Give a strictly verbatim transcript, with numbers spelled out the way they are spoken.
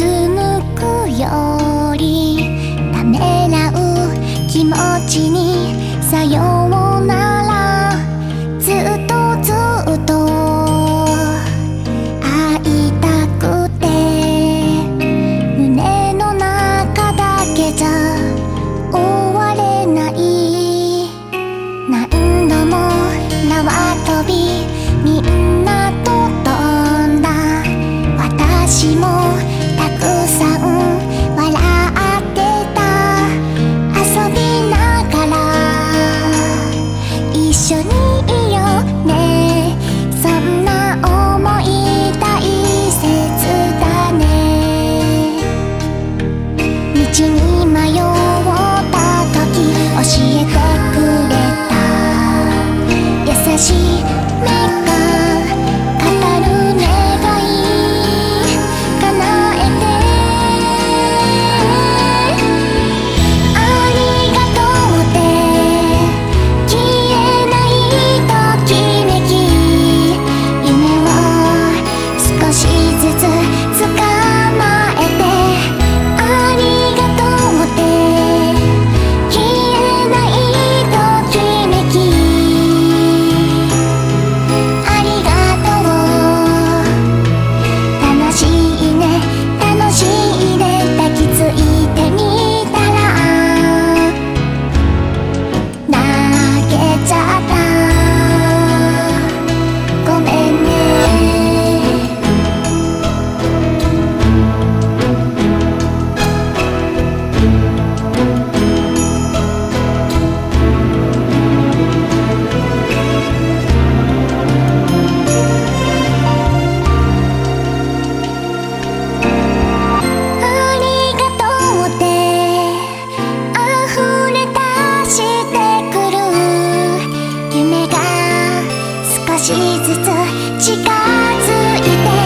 向くよりためらう気持ちにさようならずっとずっと会いたくて胸の中だけじゃ終われない何度も縄跳びみんなと飛んだ私もたくさん笑ってた遊びながら一緒にいようねそんな想い大切だね道に迷った時教えてくれた優しい目が語る願い叶えてありがとうって消えないときめき夢を少しずつ捕まえてありがとうって消えないときめきありがとう楽しいね楽しいね抱きついてみたら泣けちゃったごめんねありがとうって溢れ出してくる夢が少しずつ近づいて